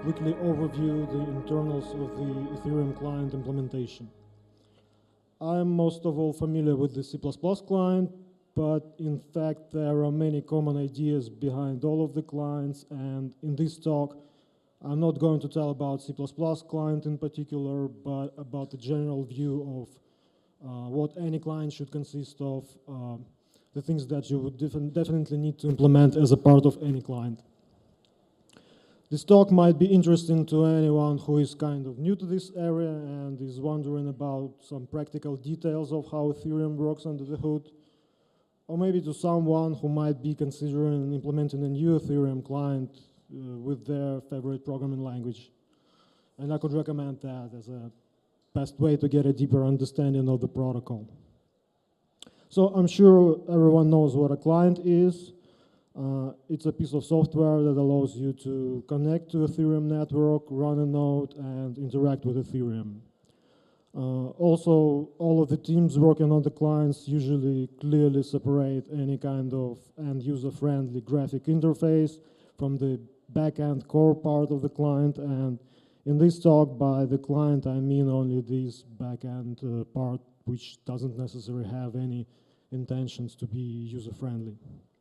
quickly overview the internals of the Ethereum client implementation. I'm most of all familiar with the C++ client, but in fact there are many common ideas behind all of the clients, and in this talk I'm not going to tell about C++ client in particular, but about the general view of what any client should consist of, the things that you would definitely need to implement as a part of any client. This talk might be interesting to anyone who is kind of new to this area and is wondering about some practical details of how Ethereum works under the hood, or maybe to someone who might be considering implementing a new Ethereum client with their favorite programming language. And I could recommend that as a best way to get a deeper understanding of the protocol. So I'm sure everyone knows what a client is. It's a piece of software that allows you to connect to Ethereum network, run a node, and interact with Ethereum. Also, all of the teams working on the clients usually clearly separate any kind of end-user-friendly graphic interface from the back-end core part of the client. And in this talk, by the client, I mean only this back-end part, which doesn't necessarily have any intentions to be user-friendly.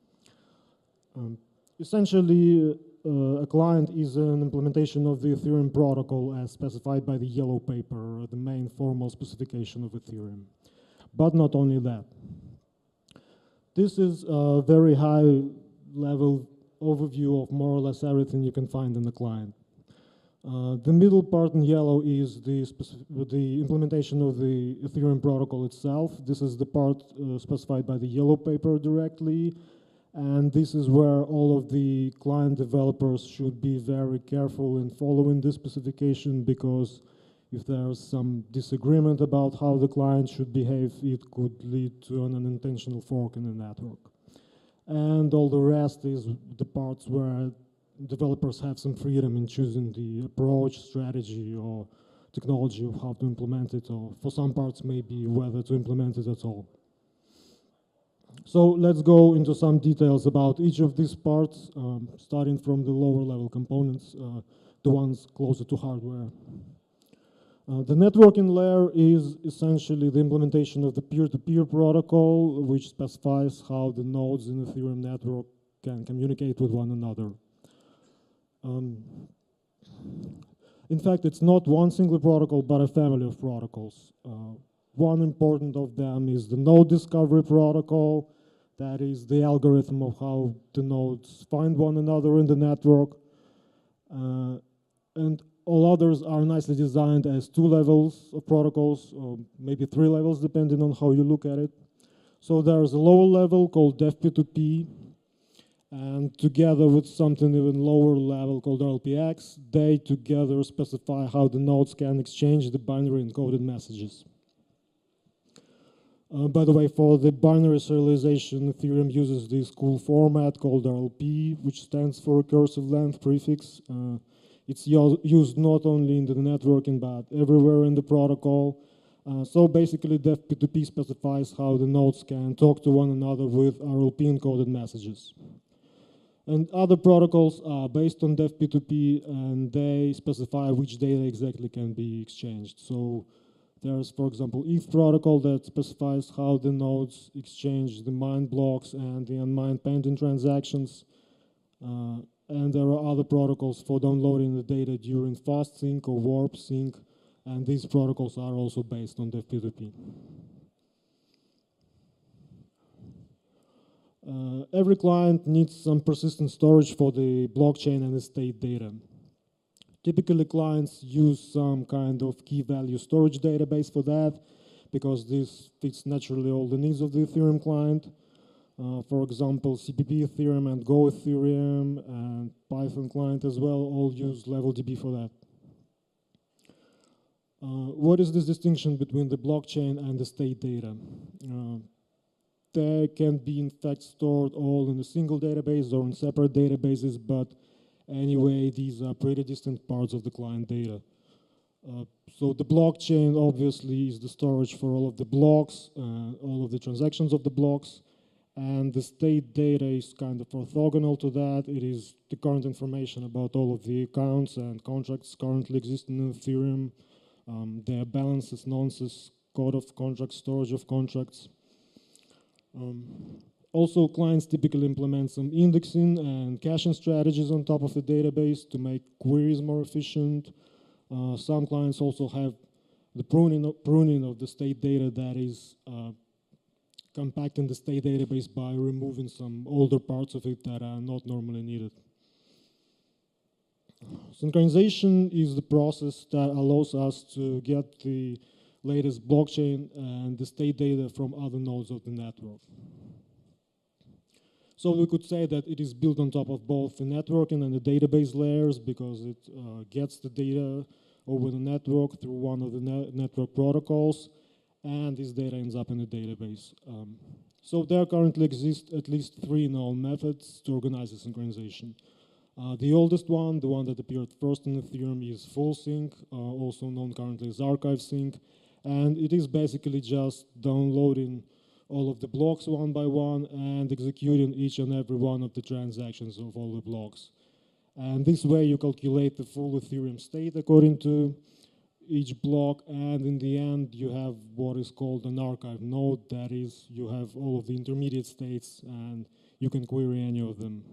Essentially, a client is an implementation of the Ethereum protocol as specified by the yellow paper, the main formal specification of Ethereum. But not only that. This is a very high-level overview of more or less everything you can find in the client. The middle part in yellow is the implementation of the Ethereum protocol itself. This is the part specified by the yellow paper directly. And this is where all of the client developers should be very careful in following this specification, because if there's some disagreement about how the client should behave, it could lead to an unintentional fork in the network. And all the rest is the parts where developers have some freedom in choosing the approach, strategy, or technology of how to implement it, or for some parts maybe whether to implement it at all. So let's go into some details about each of these parts, starting from the lower level components, the ones closer to hardware. The networking layer is essentially the implementation of the peer-to-peer protocol, which specifies how the nodes in the Ethereum network can communicate with one another. In fact, it's not one single protocol, but a family of protocols. One important of them is the node discovery protocol. That is the algorithm of how the nodes find one another in the network. And all others are nicely designed as 2 levels of protocols, or maybe 3 levels, depending on how you look at it. So there's a lower level called DevP2P, and together with something even lower level called RLPX, they together specify how the nodes can exchange the binary encoded messages. By the way, for the binary serialization, Ethereum uses this cool format called RLP, which stands for recursive length prefix. It's used not only in the networking, but everywhere in the protocol. So basically, DevP2P specifies how the nodes can talk to one another with RLP encoded messages. And other protocols are based on DevP2P, and they specify which data exactly can be exchanged. So there's, for example, ETH protocol that specifies how the nodes exchange the mined blocks and the unmined pending transactions. And there are other protocols for downloading the data during fast sync or warp sync, and these protocols are also based on DevP2P. Every client needs some persistent storage for the blockchain and the state data. Typically, clients use some kind of key value storage database for that, because this fits naturally all the needs of the Ethereum client. For example, CPP Ethereum and Go Ethereum and Python client as well all use LevelDB for that. What is this distinction between the blockchain and the state data? They can be in fact stored all in a single database or in separate databases, but anyway, these are pretty distant parts of the client data. So the blockchain obviously is the storage for all of the blocks, all of the transactions of the blocks, And the state data is kind of orthogonal to that. It is the current information about all of the accounts and contracts currently existing in Ethereum, their balances, nonces, code of contracts, storage of contracts. Also, clients typically implement some indexing and caching strategies on top of the database to make queries more efficient. Some clients also have the pruning of the state data, that is compacting the state database by removing some older parts of it that are not normally needed. Synchronization is the process that allows us to get the latest blockchain and the state data from other nodes of the network. So we could say that it is built on top of both the networking and the database layers, because it gets the data over the network through one of the network protocols, and this data ends up in the database. So there currently exist at least 3 known methods to organize the synchronization. The oldest one, the one that appeared first in Ethereum, is full sync, also known currently as archive sync, and it is basically just downloading all of the blocks one by one and executing each and every one of the transactions of all the blocks. And this way you calculate the full Ethereum state according to each block, and in the end you have what is called an archive node. That is, you have all of the intermediate states and you can query any of them.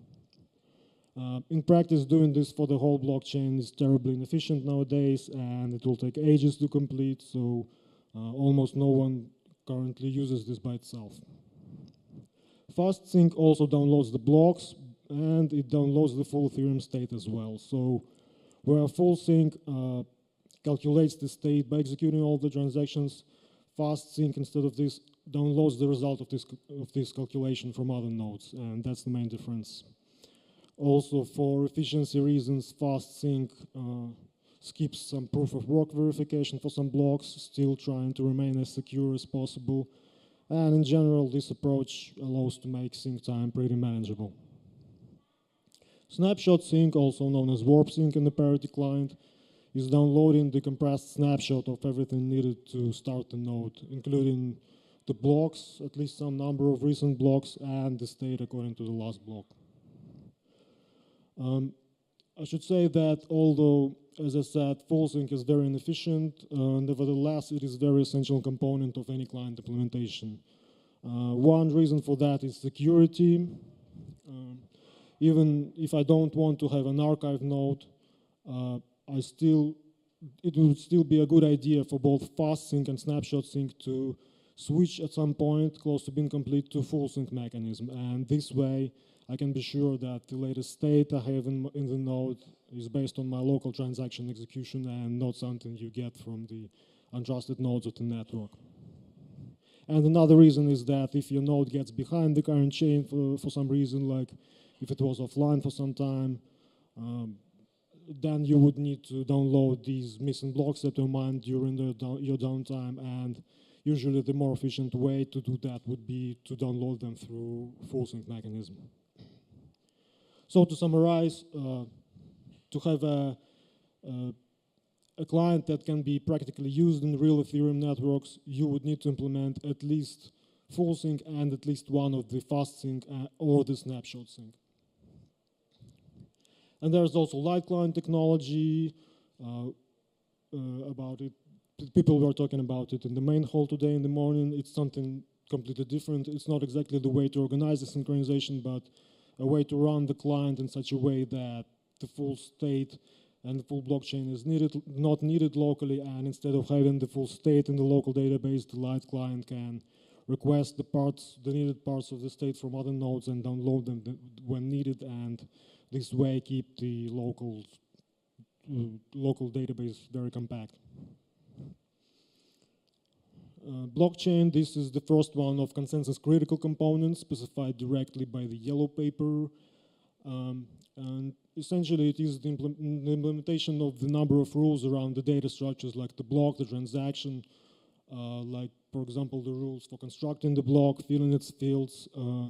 In practice, doing this for the whole blockchain is terribly inefficient nowadays, and it will take ages to complete, so almost no one currently uses this by itself. Fast sync also downloads the blocks, and it downloads the full Ethereum state as well. So where full sync calculates the state by executing all the transactions, fast sync, instead of this, downloads the result of this calculation from other nodes, and that's the main difference. Also, for efficiency reasons, fast sync skips some proof of work verification for some blocks, still trying to remain as secure as possible. And in general, this approach allows to make sync time pretty manageable. Snapshot sync, also known as warp sync in the Parity client, is downloading the compressed snapshot of everything needed to start the node, including the blocks, at least some number of recent blocks, and the state according to the last block. I should say that although, as I said, full sync is very inefficient, nevertheless, it is a very essential component of any client implementation. One reason for that is security. Even if I don't want to have an archive node, it would still be a good idea for both fast sync and snapshot sync to switch at some point close to being complete to full sync mechanism. And this way, I can be sure that the latest state I have in the node is based on my local transaction execution and not something you get from the untrusted nodes of the network. And another reason is that if your node gets behind the current chain for some reason, like if it was offline for some time, then you would need to download these missing blocks that were mined during your downtime, and usually the more efficient way to do that would be to download them through full sync mechanism. So to summarize, to have a client that can be practically used in real Ethereum networks, you would need to implement at least full sync and at least one of the fast sync or the snapshot sync. And there's also light client technology about it. People were talking about it in the main hall today in the morning. It's something completely different. It's not exactly the way to organize the synchronization, but a way to run the client in such a way that the full state and the full blockchain is not needed locally, and instead of having the full state in the local database, the light client can request the needed parts of the state from other nodes and download them when needed, and this way keep the local database very compact. Blockchain, this is the first one of consensus critical components specified directly by the yellow paper. And essentially it is the implementation of the number of rules around the data structures, like the block, the transaction, like for example the rules for constructing the block, filling its fields,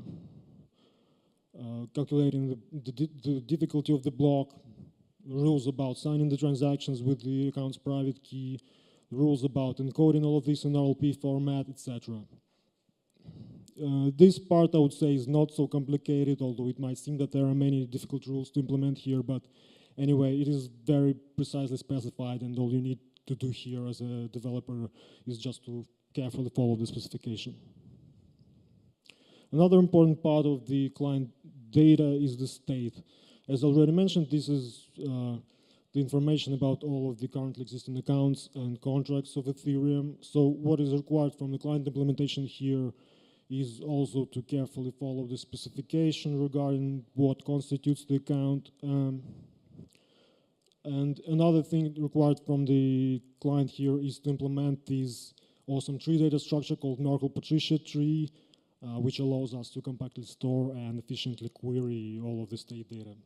calculating the difficulty of the block, rules about signing the transactions with the account's private key, rules about encoding all of this in RLP format, etc. This part, I would say, is not so complicated, although it might seem that there are many difficult rules to implement here, but anyway, it is very precisely specified, and all you need to do here as a developer is just to carefully follow the specification. Another important part of the client data is the state. As already mentioned, this is the information about all of the currently existing accounts and contracts of Ethereum. So what is required from the client implementation here is also to carefully follow the specification regarding what constitutes the account. And another thing required from the client here is to implement this awesome tree data structure called Merkle-Patricia tree, which allows us to compactly store and efficiently query all of the state data.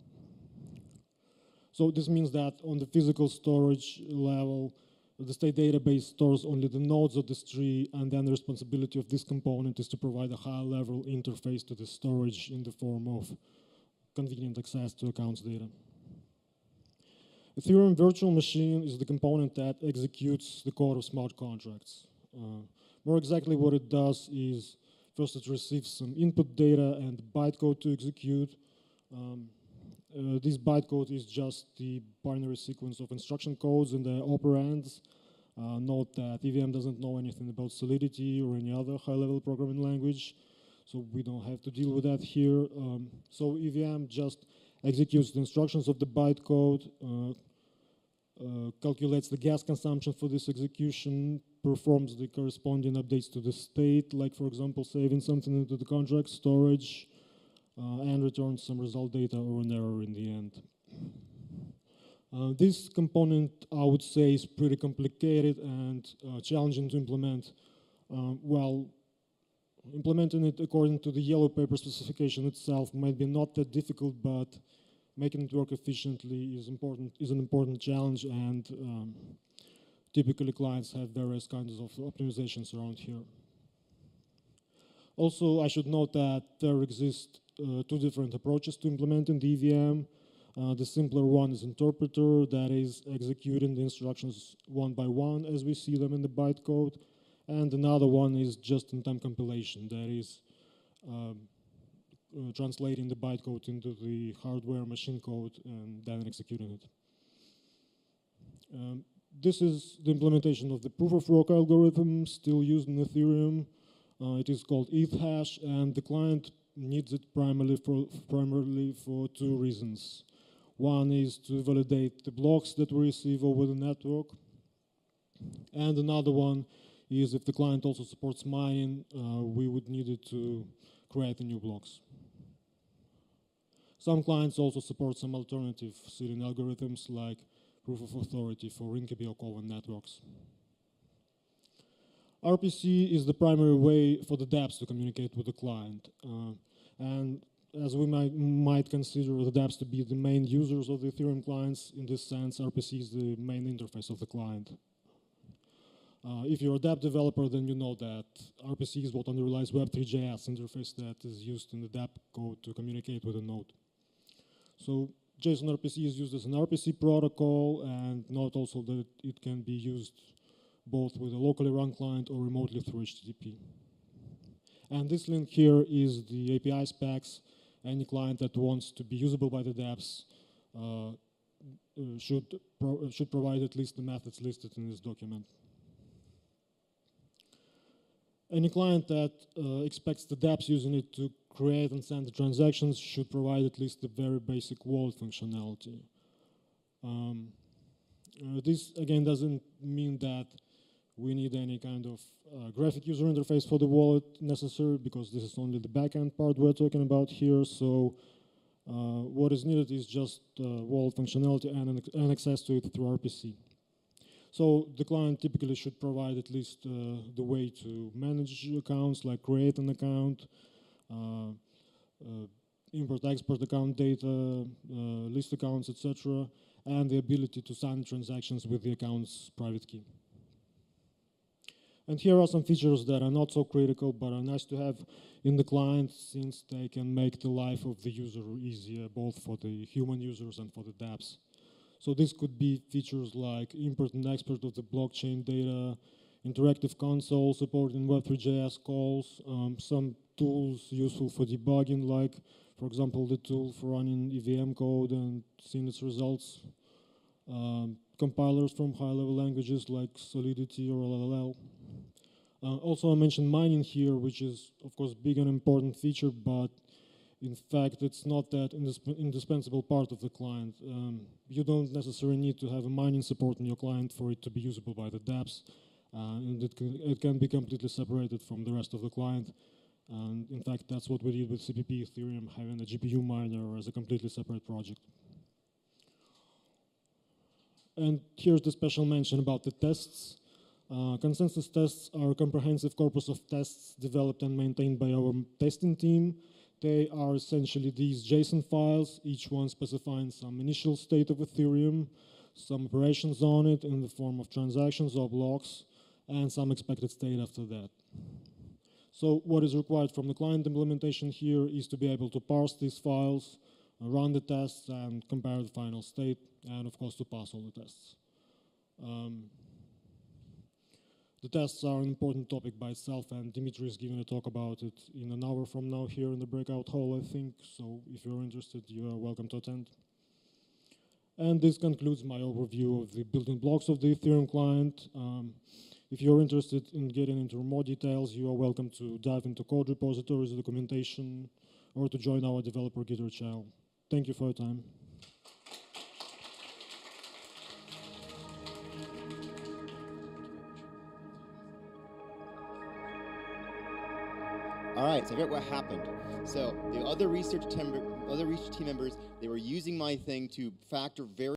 So this means that on the physical storage level, the state database stores only the nodes of this tree, and then the responsibility of this component is to provide a high-level interface to the storage in the form of convenient access to accounts data. Ethereum Virtual Machine is the component that executes the code of smart contracts. More exactly, what it does is first it receives some input data and bytecode to execute. This bytecode is just the binary sequence of instruction codes and the operands. Note that EVM doesn't know anything about Solidity or any other high-level programming language, so we don't have to deal with that here. So EVM just executes the instructions of the bytecode, calculates the gas consumption for this execution, performs the corresponding updates to the state, like for example saving something into the contract storage, and returns some result data or an error in the end. This component, I would say, is pretty complicated and challenging to implement. Well, implementing it according to the yellow paper specification itself might be not that difficult, but making it work efficiently is an important challenge, and typically clients have various kinds of optimizations around here. Also, I should note that there exist two different approaches to implementing the EVM. The simpler one is interpreter, that is executing the instructions one by one as we see them in the bytecode. And another one is just-in-time compilation, that is translating the bytecode into the hardware machine code and then executing it. This is the implementation of the proof-of-work algorithm still used in Ethereum. It is called ETHash, and the client needs it primarily for two reasons. One is to validate the blocks that we receive over the network, and another one is if the client also supports mining, we would need it to create the new blocks. Some clients also support some alternative seeding algorithms like proof of authority for Rinkeby or Kovan networks. RPC is the primary way for the dApps to communicate with the client. And as we might consider the dApps to be the main users of the Ethereum clients, in this sense, RPC is the main interface of the client. If you're a dApp developer, then you know that RPC is what underlies Web3.js interface that is used in the dApp code to communicate with a node. So JSON RPC is used as an RPC protocol, and note also that it can be used both with a locally run client or remotely through HTTP. And this link here is the API specs. Any client that wants to be usable by the dApps should provide at least the methods listed in this document. Any client that expects the dApps using it to create and send the transactions should provide at least the very basic wallet functionality. This, again, doesn't mean that we need any kind of graphic user interface for the wallet necessary, because this is only the backend part we're talking about here. So what is needed is just wallet functionality and access to it through RPC. So the client typically should provide at least the way to manage accounts, like create an account, import, export account data, list accounts, etc., and the ability to sign transactions with the account's private key. And here are some features that are not so critical, but are nice to have in the client, since they can make the life of the user easier, both for the human users and for the dApps. So this could be features like import and export of the blockchain data, interactive console supporting Web3.js calls, some tools useful for debugging, like, for example, the tool for running EVM code and seeing its results. Compilers from high-level languages like Solidity or LLL. Also, I mentioned mining here, which is, of course, big and important feature, but in fact, it's not that indispensable part of the client. You don't necessarily need to have a mining support in your client for it to be usable by the dApps, and it can be completely separated from the rest of the client. And in fact, that's what we did with CPP Ethereum, having a GPU miner as a completely separate project. And here's the special mention about the tests. Consensus tests are a comprehensive corpus of tests developed and maintained by our testing team. They are essentially these JSON files, each one specifying some initial state of Ethereum, some operations on it in the form of transactions or blocks, and some expected state after that. So what is required from the client implementation here is to be able to parse these files, run the tests, and compare the final state, and of course to pass all the tests. The tests are an important topic by itself, and Dimitri is giving a talk about it in an hour from now here in the breakout hall, I think. So if you're interested, you are welcome to attend. And this concludes my overview of the building blocks of the Ethereum client. If you're interested in getting into more details, you are welcome to dive into code repositories, documentation, or to join our developer Gitter channel. Thank you for your time. All right, so I forget what happened. So the other research team members, they were using my thing to factor very